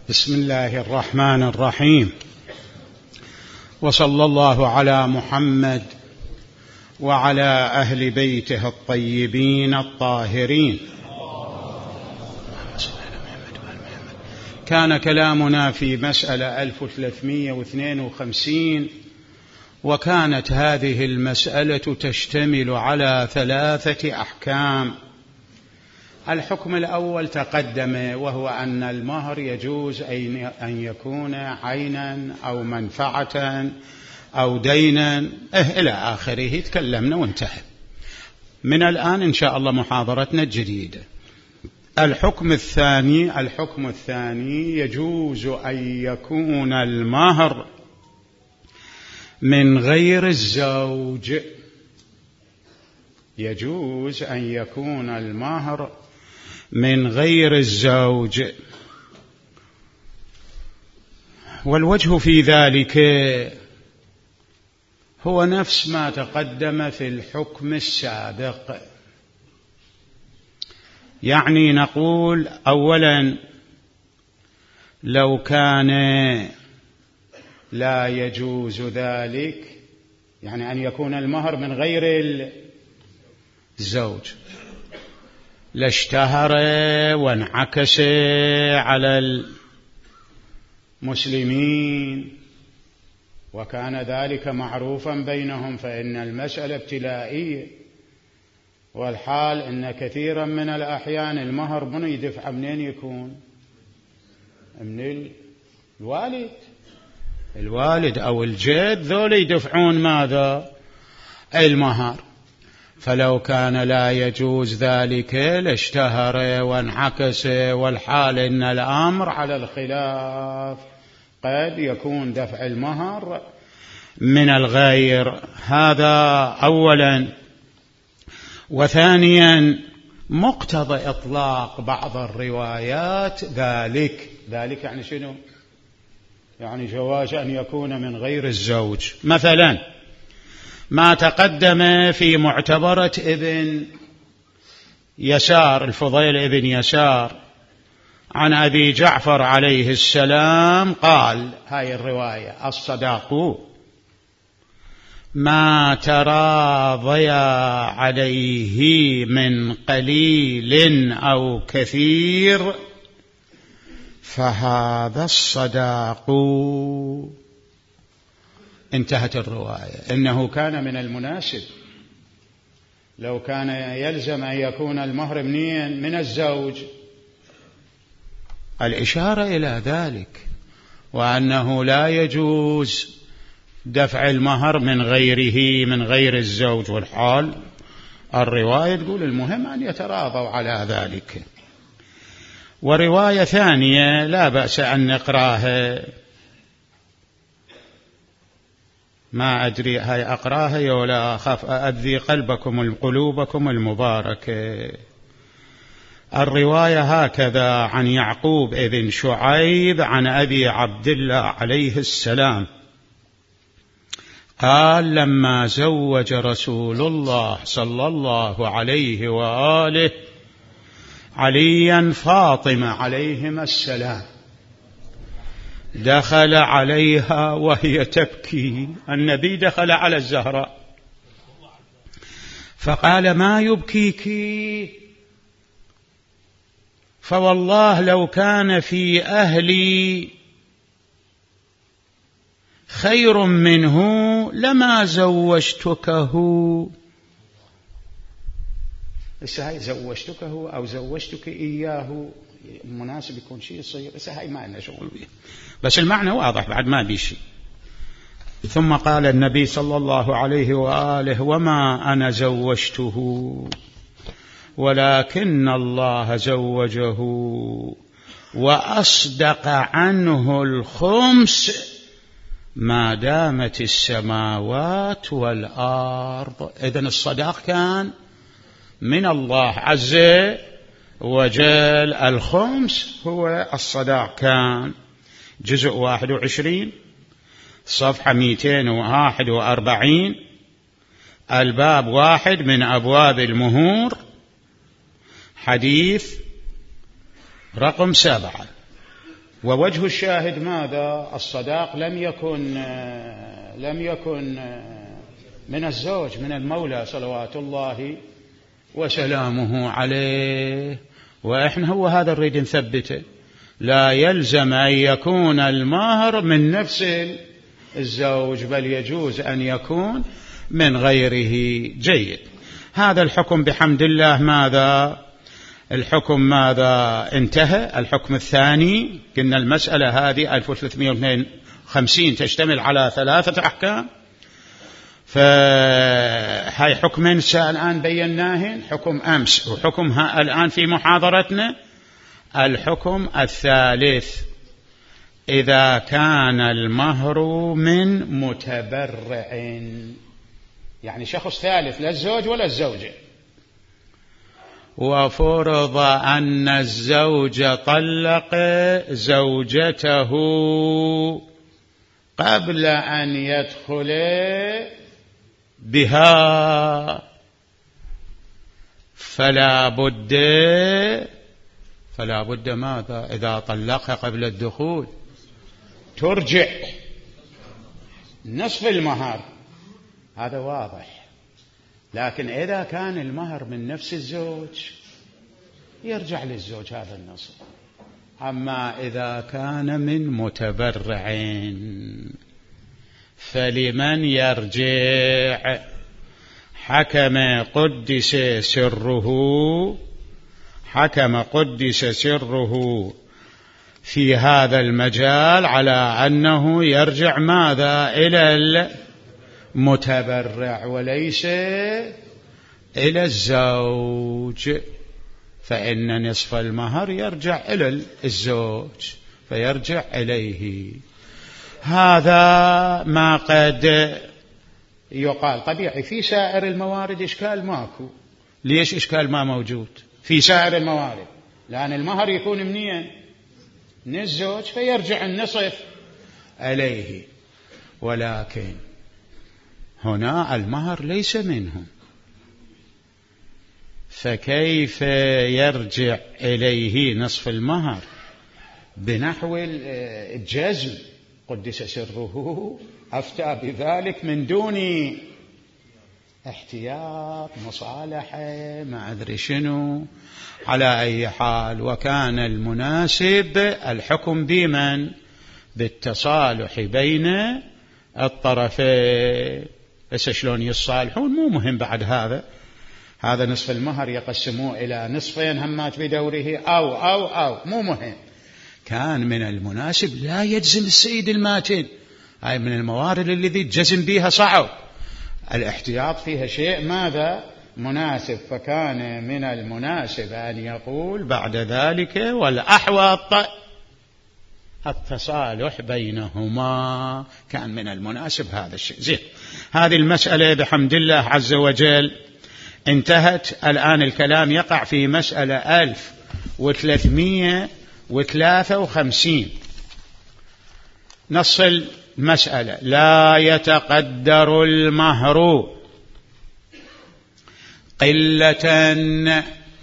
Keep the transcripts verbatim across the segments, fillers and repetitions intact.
بسم الله الرحمن الرحيم، وصلى الله على محمد وعلى أهل بيته الطيبين الطاهرين. كان كلامنا في مسألة ألف وثلاثمائة واثنين وخمسين، وكانت هذه المسألة تشتمل على ثلاثة أحكام. الحكم الأول تقدم، وهو أن المهر يجوز أن يكون عينا أو منفعة أو دينا إيه إلى آخره، تكلمنا وانتهى. من الآن إن شاء الله محاضرتنا الجديدة. الحكم الثاني الحكم الثاني يجوز أن يكون المهر من غير الزوج. يجوز أن يكون المهر من غير الزوج، والوجه في ذلك هو نفس ما تقدم في الحكم السابق. يعني نقول أولا، لو كان لا يجوز ذلك، يعني أن يكون المهر من غير الزوج، لاشتهر وانعكس على المسلمين، وكان ذلك معروفا بينهم، فإن المسألة ابتلائية. والحال أن كثيرا من الأحيان المهر من يدفع منين يكون؟ من الوالد الوالد أو الجد، ذول يدفعون ماذا؟ المهر. فلو كان لا يجوز ذلك لاشتهر وانعكس، والحال إن الأمر على الخلاف، قد يكون دفع المهر من الغير. هذا أولا. وثانيا، مقتضى إطلاق بعض الروايات ذلك ذلك يعني شنو؟ يعني جواز أن يكون من غير الزوج. مثلا ما تقدم في معتبرة ابن يسار، الفضيل ابن يسار، عن أبي جعفر عليه السلام قال، هاي الرواية: الصداق ما تراضيا عليه من قليل أو كثير فهذا الصداق. انتهت الرواية. إنه كان من المناسب لو كان يلزم أن يكون المهر منين؟ من الزوج، الإشارة إلى ذلك، وأنه لا يجوز دفع المهر من غيره، من غير الزوج. والحال الرواية تقول المهم أن يتراضوا على ذلك. ورواية ثانية لا بأس أن نقراها، ما أدري هاي أقراها ولا أخاف أذي قلبكم قلوبكم المباركة. الرواية هكذا: عن يعقوب ابن شعيب عن أبي عبد الله عليه السلام قال: لما زوج رسول الله صلى الله عليه وآله عليا فاطمة عليهما السلام، دخل عليها وهي تبكي. النبي دخل على الزهراء فقال: ما يبكيك؟ فوالله لو كان في أهلي خير منه لما زوجتكه. بس هاي زوجتكه أو زوجتك إياه مناسب يكون شيء يصير، بس هاي ما لنا شغل به، بس المعنى واضح بعد ما بيشي. ثم قال النبي صلى الله عليه وآله: وما أنا زوجته ولكن الله زوجه وأصدق عنه الخمس ما دامت السماوات والأرض. إذن الصداق كان من الله عز وجل. الخمس هو الصداق. كان جزء واحد وعشرين صفحة مئتين وواحد وأربعين، الباب واحد من أبواب المهور، حديث رقم سبعة. ووجه الشاهد ماذا؟ الصداق لم يكن لم يكن من الزوج، من المولى صلوات الله وسلامه عليه. وإحنا هو هذا نريد نثبته، لا يلزم أن يكون المهر من نفس الزوج، بل يجوز أن يكون من غيره. جيد. هذا الحكم بحمد الله ماذا؟ الحكم ماذا؟ انتهى. الحكم الثاني، قلنا المسألة هذه ألف وثلاثمائة واثنين وخمسين تشتمل على ثلاثة أحكام، فهاي حكمين الآن بيناهن، حكم أمس وحكم الآن في محاضرتنا. الحكم الثالث، إذا كان المهر من متبرع، يعني شخص ثالث لا الزوج ولا الزوجة، وفرض أن الزوج طلق زوجته قبل أن يدخل بها، فلا بد فلا بد ماذا؟ إذا طلقها قبل الدخول ترجع نصف المهر، هذا واضح. لكن إذا كان المهر من نفس الزوج يرجع للزوج هذا النصف. أما إذا كان من متبرع فلمن يرجع؟ حكم قدس سره حكم قدس سره في هذا المجال على أنه يرجع ماذا؟ إلى المتبرع وليس إلى الزوج، فإن نصف المهر يرجع إلى الزوج فيرجع إليه. هذا ما قد يقال. طبيعي في سائر الموارد إشكال ماكو. ليش إشكال ما موجود في سائر الموارد؟ لأن المهر يكون منين؟ من الزوج، فيرجع النصف عليه. ولكن هنا المهر ليس منهم، فكيف يرجع إليه نصف المهر؟ بنحو الجزم. قدس سره أفتى بذلك من دون احتياط مصالحة ما أدري شنو. على أي حال، وكان المناسب الحكم بمن؟ بالتصالح بين الطرفين. بس شلون يصالحون مو مهم. بعد هذا هذا نصف المهر يقسموه إلى نصفين همات بدوره أو أو أو مو مهم. كان من المناسب لا يجزم السيد الماتن. هاي من الموارد الذي جزم بها صعب، الاحتياط فيها شيء ماذا؟ مناسب. فكان من المناسب أن يقول بعد ذلك والأحوط التصالح بينهما. كان من المناسب هذا الشيء. زين، هذه المسألة بحمد الله عز وجل انتهت. الآن الكلام يقع في مسألة ألف وثلاثمائة وثلاثة وخمسين. نص المسألة: لا يتقدر المهر قلة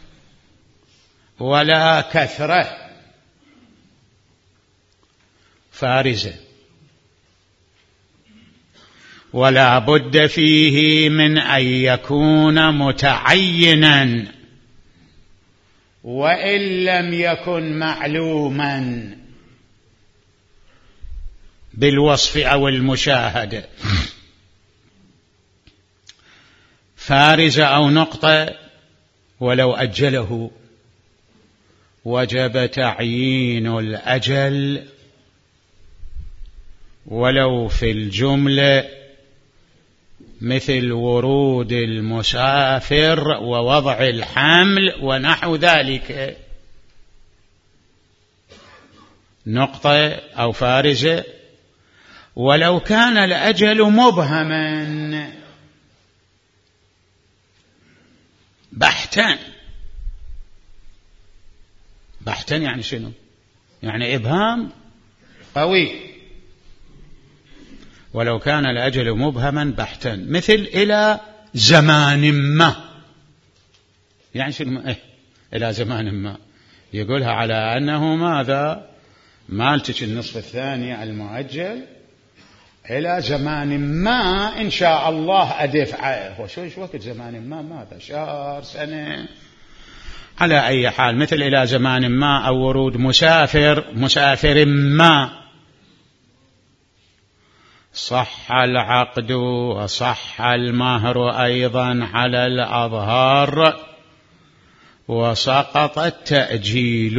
ولا كثرة فارزة، ولا بد فيه من أن يكون متعينا وإن لم يكن معلوما بالوصف أو المشاهدة. فارزة أو نقطة ولو أجله وجب تعيين الأجل ولو في الجملة، مثل ورود المسافر ووضع الحمل ونحو ذلك. نقطة أو فارزة. ولو كان الأجل مبهما بحتا. بحتا يعني شنو؟ يعني إبهام قوي. ولو كان الأجل مبهما بحتا، مثل إلى زمان ما. يعني شنو إيه؟ إلى زمان ما، يقولها على أنه ماذا؟ مالتك النصف الثاني المؤجل إلى زمان ما إن شاء الله أدفعه. وشوش وقت زمان ما ماذا؟ شهر، سنة، على أي حال مثل إلى زمان ما أو ورود مسافر مسافر ما صح العقد وصح المهر أيضا على الأظهار وسقط التأجيل.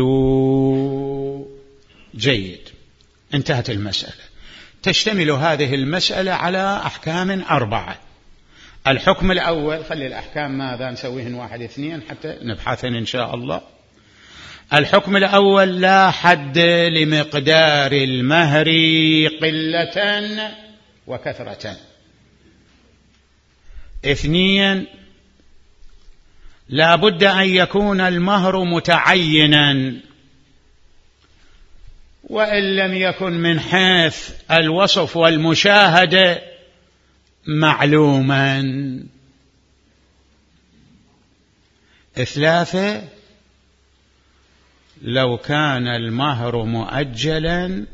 جيد، انتهت المسألة. تشتمل هذه المسألة على أحكام أربعة. الحكم الأول، خلي الأحكام ماذا نسويهن واحد اثنين حتى نبحثن إن شاء الله. الحكم الأول لا حد لمقدار المهر قلة وكثرة. اثنين، لا بد أن يكون المهر متعينا، وإن لم يكن من حيث الوصف والمشاهدة معلوما. ثلاثة، لو كان المهر مؤجلا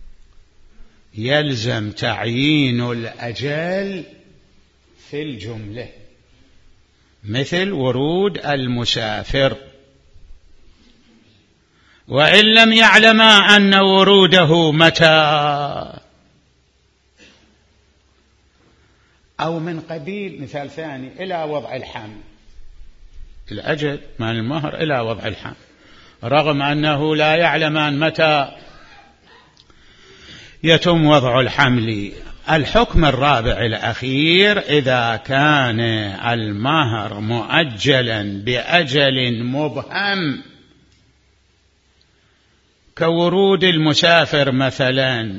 يلزم تعيين الأجل في الجملة، مثل ورود المسافر، وإن لم يعلما أن وروده متى أو من قبيل. مثال ثاني، إلى وضع الحمل، الأجل مع المهر إلى وضع الحمل، رغم أنه لا يعلمان متى يتم وضع الحمل. الحكم الرابع الأخير، إذا كان المهر مؤجلا بأجل مبهم كورود المسافر مثلا،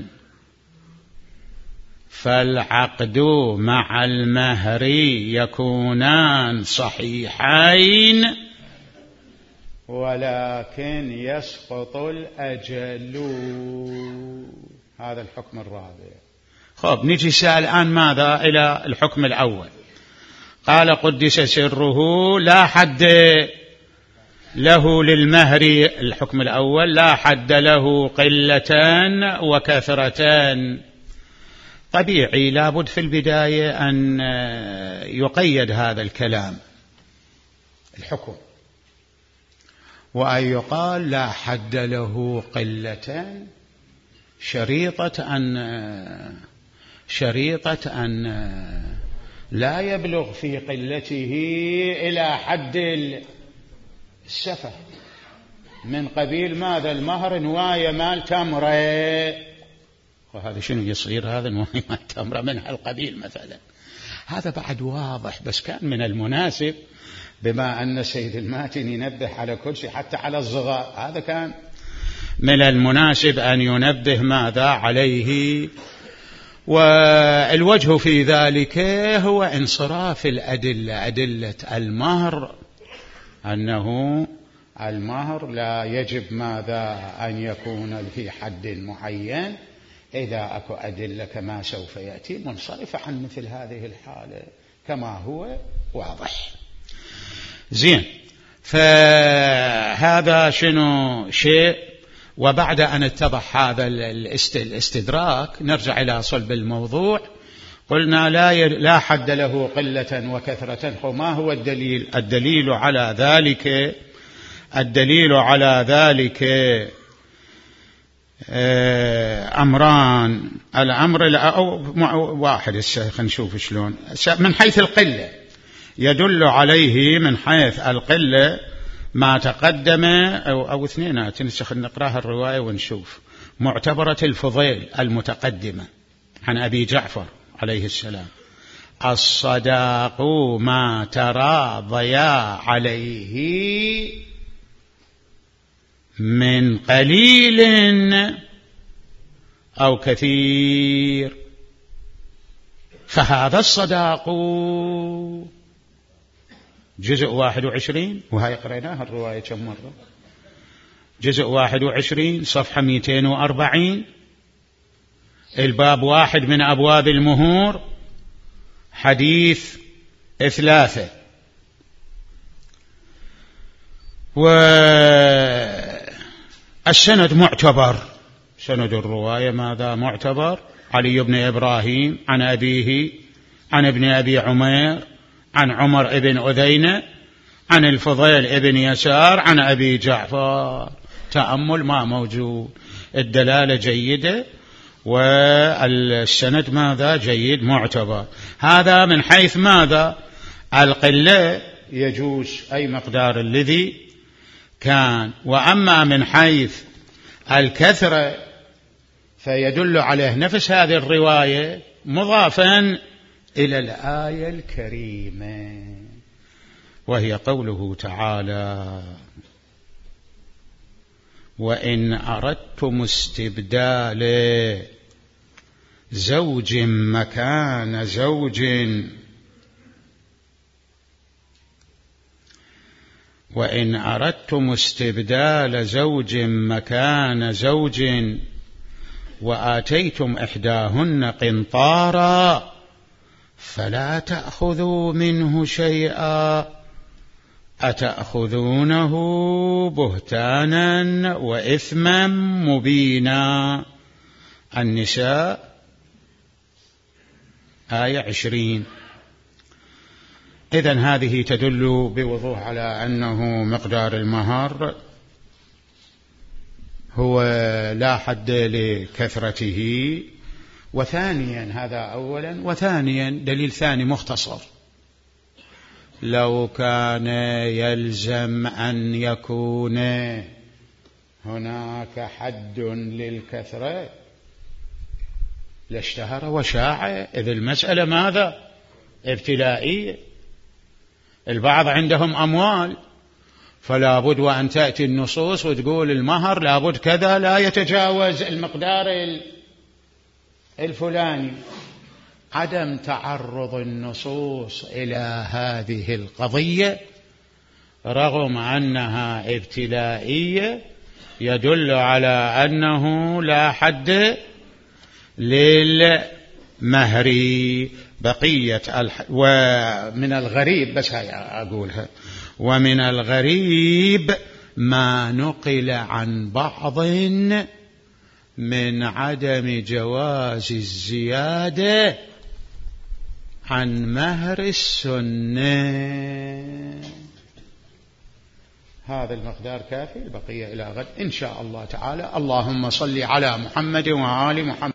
فالعقد مع المهر يكونان صحيحين ولكن يسقط الأجل. هذا الحكم الرابع. خب، نجي سأل الآن ماذا إلى الحكم الأول. قال قدس سره لا حد له للمهر. الحكم الأول لا حد له قلتان وكثرتان. طبيعي لابد في البداية أن يقيد هذا الكلام الحكم، وأن يقال لا حد له قلتان، شريطة أن شريطة أن لا يبلغ في قلته إلى حد السفه، من قبيل ماذا؟ المهر نواية مال تمرة، وهذا شنو يصير؟ هذا نواية مال تمرة من هالقبيل مثلا. هذا بعد واضح، بس كان من المناسب بما أن سيد الماتن ينبه على كل شيء حتى على الصغار، هذا كان من المناسب أن ينبه ماذا عليه. والوجه في ذلك هو انصراف الأدلة، أدلة المهر، أنه المهر لا يجب ماذا أن يكون في حد معين إذا أكو أدلة كما سوف يأتي منصرفة عن مثل هذه الحالة كما هو واضح. زين، فهذا شنو شيء. وبعد أن اتضح هذا الاستدراك نرجع إلى صلب الموضوع. قلنا لا لا حد له قلة وكثرة. وما هو الدليل؟ الدليل على ذلك الدليل على ذلك أمران. الأمر واحد، الشيخ نشوف شلون من حيث القلة يدل عليه. من حيث القلة ما تقدم أو, أو اثنينات نقراها الرواية ونشوف. معتبرة الفضيل المتقدمة عن أبي جعفر عليه السلام: الصداق ما تراضيا عليه من قليل أو كثير. فهذا الصداق جزء واحد وعشرين، وهي قرأناها الرواية كم مرة، جزء واحد وعشرين صفحة مئتين وأربعين، الباب واحد من أبواب المهور، حديث ثلاثة. والسند معتبر، سند الرواية ماذا معتبر؟ علي بن إبراهيم عن أبيه عن ابن أبي عمير عن عمر بن أذينة عن الفضيل بن يسار عن أبي جعفر. تأمل ما موجود، الدلالة جيدة والسند ماذا؟ جيد معتبر. هذا من حيث ماذا؟ القلة يجوز أي مقدار الذي كان، وأما من حيث الكثرة فيدل عليه نفس هذه الرواية مضافا إلى الآية الكريمة، وهي قوله تعالى: وإن أردتم استبدال زوج مكان زوج وإن أردتم استبدال زوج مكان زوج وآتيتم إحداهن قنطارا فلا تأخذوا منه شيئا أتأخذونه بهتانا وإثما مبينا. النساء آية عشرين. إذن هذه تدل بوضوح على أنه مقدار المهر هو لا حد لكثرته. وثانيا هذا أولا، وثانيا دليل ثاني مختصر: لو كان يلزم أن يكون هناك حد للكثرة لاشتهر وشاع، إذ المسألة ماذا؟ ابتلائية. البعض عندهم أموال فلا بد وأن تأتي النصوص وتقول المهر لا بد كذا لا يتجاوز المقدار الفلاني. عدم تعرض النصوص إلى هذه القضية رغم أنها ابتلائية يدل على أنه لا حد للمهر. بقية الح... ومن الغريب، بس هاي أقولها، ومن الغريب ما نقل عن بعض من عدم جواز الزيادة عن مهر السنة. هذا المقدار كافي، البقية إلى غد إن شاء الله تعالى. اللهم صل على محمد وآل محمد.